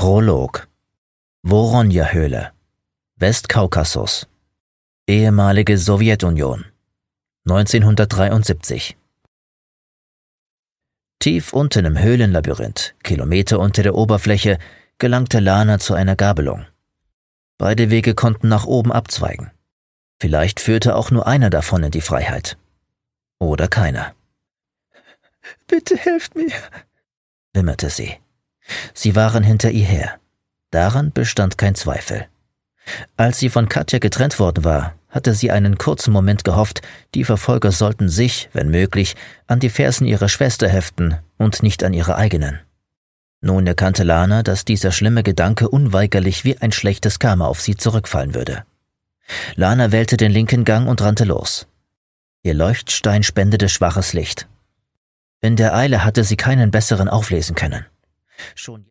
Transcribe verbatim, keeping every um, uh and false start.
Prolog. Woronja-Höhle, Westkaukasus, ehemalige Sowjetunion, neunzehnhundertdreiundsiebzig. Tief unten im Höhlenlabyrinth, Kilometer unter der Oberfläche, gelangte Lana zu einer Gabelung. Beide Wege konnten nach oben abzweigen. Vielleicht führte auch nur einer davon in die Freiheit. Oder keiner. »Bitte helft mir«, wimmerte sie. Sie waren hinter ihr her. Daran bestand kein Zweifel. Als sie von Katja getrennt worden war, hatte sie einen kurzen Moment gehofft, die Verfolger sollten sich, wenn möglich, an die Fersen ihrer Schwester heften und nicht an ihre eigenen. Nun erkannte Lana, dass dieser schlimme Gedanke unweigerlich wie ein schlechtes Karma auf sie zurückfallen würde. Lana wählte den linken Gang und rannte los. Ihr Leuchtstein spendete schwaches Licht. In der Eile hatte sie keinen besseren auflesen können. Schon